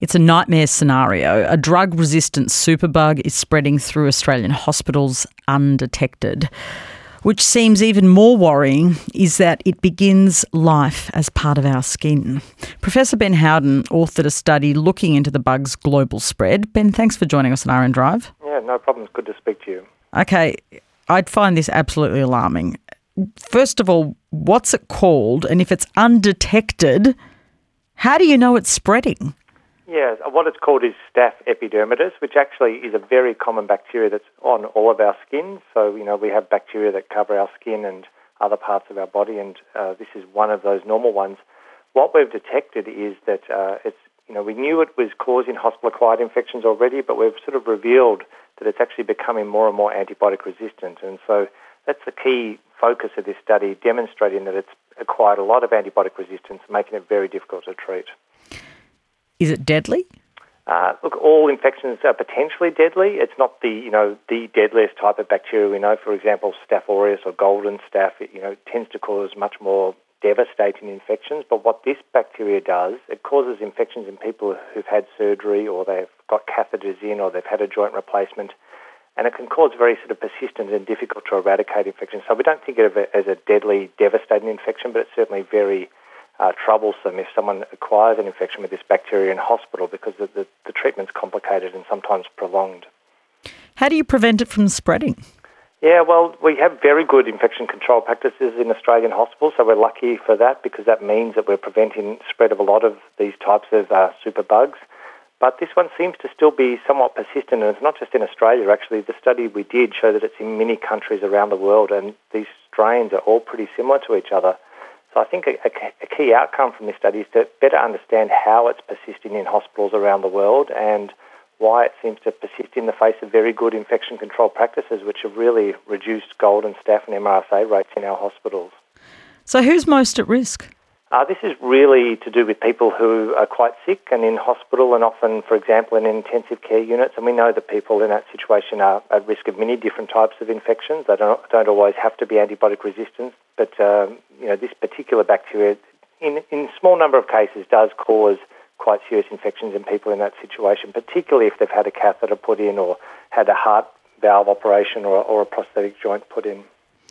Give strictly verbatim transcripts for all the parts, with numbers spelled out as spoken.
It's a nightmare scenario. A drug-resistant superbug is spreading through Australian hospitals undetected. Which seems even more worrying is that it begins life as part of our skin. Professor Ben Howden authored a study looking into the bug's global spread. Ben, thanks for joining us on R N Drive. Yeah, no problem. It's good to speak to you. Okay, I'd find this absolutely alarming. First of all, what's it called? And if it's undetected, how do you know it's spreading? Yeah, what it's called is Staph epidermidis, which actually is a very common bacteria that's on all of our skin. So, you know, we have bacteria that cover our skin and other parts of our body, and uh, this is one of those normal ones. What we've detected is that uh, it's, you know, we knew it was causing hospital-acquired infections already, but we've sort of revealed that it's actually becoming more and more antibiotic resistant. And so that's the key focus of this study, demonstrating that it's acquired a lot of antibiotic resistance, making it very difficult to treat. Is it deadly? Uh, look, all infections are potentially deadly. It's not the, you know, the deadliest type of bacteria we know. For example, Staph aureus or golden staph, it, you know, tends to cause much more devastating infections. But what this bacteria does, it causes infections in people who've had surgery or they've got catheters in or they've had a joint replacement. And it can cause very sort of persistent and difficult to eradicate infections. So we don't think of it as a deadly, devastating infection, but it's certainly very Uh, troublesome if someone acquires an infection with this bacteria in hospital because the, the, the treatment's complicated and sometimes prolonged. How do you prevent it from spreading? Yeah, well, we have very good infection control practices in Australian hospitals, so we're lucky for that because that means that we're preventing spread of a lot of these types of uh, superbugs. But this one seems to still be somewhat persistent, and it's not just in Australia, actually. The study we did showed that it's in many countries around the world, and these strains are all pretty similar to each other. So I think a, a key outcome from this study is to better understand how it's persisting in hospitals around the world and why it seems to persist in the face of very good infection control practices, which have really reduced golden staph and M R S A rates in our hospitals. So who's most at risk? Uh, this is really to do with people who are quite sick and in hospital and often, for example, in intensive care units. And we know that people in that situation are at risk of many different types of infections. They don't, don't always have to be antibiotic resistant, but um, you know, this particular bacteria, in in small number of cases, does cause quite serious infections in people in that situation, particularly if they've had a catheter put in or had a heart valve operation or, or a prosthetic joint put in.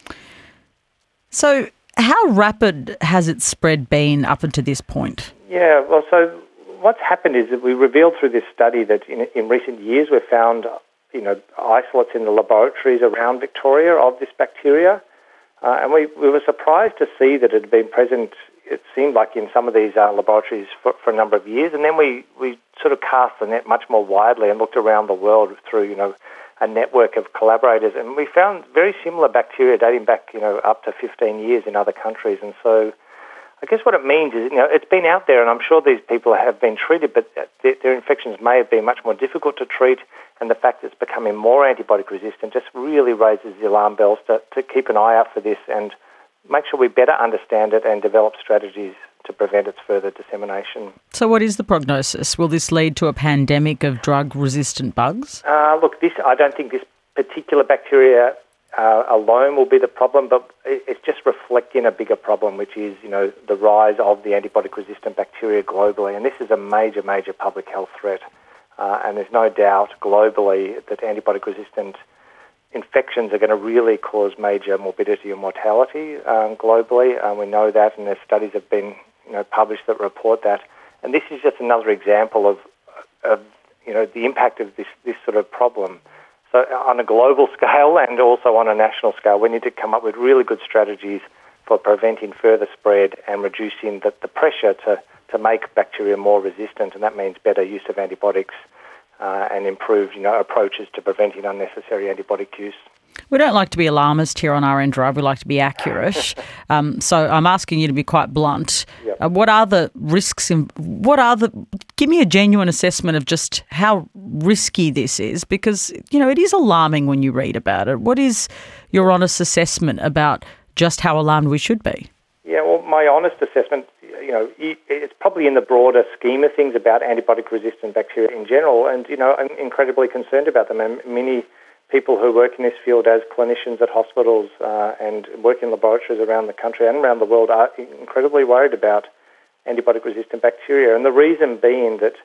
So how rapid has its spread been up until this point? Yeah, well, so what's happened is that we revealed through this study that in, in recent years we've found, you know, isolates in the laboratories around Victoria of this bacteria. Uh, and we, we were surprised to see that it had been present, it seemed like, in some of these uh, laboratories for, for a number of years. And then we, we sort of cast the net much more widely and looked around the world through, you know, a network of collaborators. And we found very similar bacteria dating back, you know, up to fifteen years in other countries. And so I guess what it means is, you know, it's been out there and I'm sure these people have been treated, but their, their infections may have been much more difficult to treat. And the fact that it's becoming more antibiotic resistant just really raises the alarm bells to, to keep an eye out for this and make sure we better understand it and develop strategies to prevent its further dissemination. So what is the prognosis? Will this lead to a pandemic of drug-resistant bugs? Uh, look, this I don't think this particular bacteria uh, alone will be the problem, but it's just reflecting a bigger problem, which is, you know, the rise of the antibiotic-resistant bacteria globally. And this is a major, major public health threat. Uh, and there's no doubt globally that antibiotic-resistant infections are going to really cause major morbidity and mortality um, globally. Um, we know that, and there's studies have been, you know, published that report that. And this is just another example of, of you know, the impact of this, this sort of problem. So on a global scale and also on a national scale, we need to come up with really good strategies for preventing further spread and reducing the, the pressure to, to make bacteria more resistant, and that means better use of antibiotics uh, and improved, you know, approaches to preventing unnecessary antibiotic use. We don't like to be alarmist here on R N Drive. We like to be accurate. um, so I'm asking you to be quite blunt. Yep. Uh, what are the risks? In, what are the? Give me a genuine assessment of just how risky this is, because, you know, it is alarming when you read about it. What is your honest assessment about just how alarmed we should be? Yeah, well, my honest assessment, you know, it's probably in the broader scheme of things about antibiotic-resistant bacteria in general, and, you know, I'm incredibly concerned about them. And many people who work in this field as clinicians at hospitals uh, and work in laboratories around the country and around the world are incredibly worried about antibiotic-resistant bacteria. And the reason being that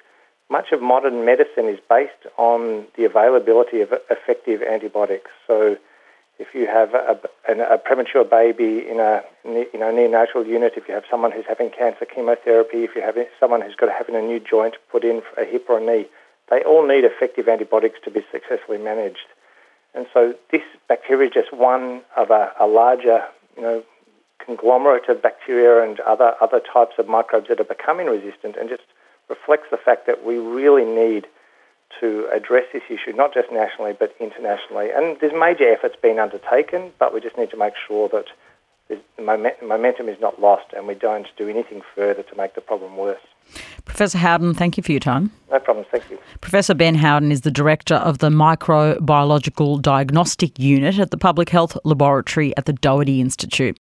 much of modern medicine is based on the availability of effective antibiotics. So if you have a, a, a premature baby in a you know, neonatal unit, if you have someone who's having cancer chemotherapy, if you have someone who's got having a new joint put in for a hip or a knee, they all need effective antibiotics to be successfully managed. And so this bacteria is just one of a, a larger, you know, conglomerate of bacteria and other, other types of microbes that are becoming resistant, and just reflects the fact that we really need to address this issue, not just nationally but internationally. And there's major efforts being undertaken, but we just need to make sure that the momentum is not lost and we don't do anything further to make the problem worse. Professor Howden, thank you for your time. No problem, thank you. Professor Ben Howden is the Director of the Microbiological Diagnostic Unit at the Public Health Laboratory at the Doherty Institute.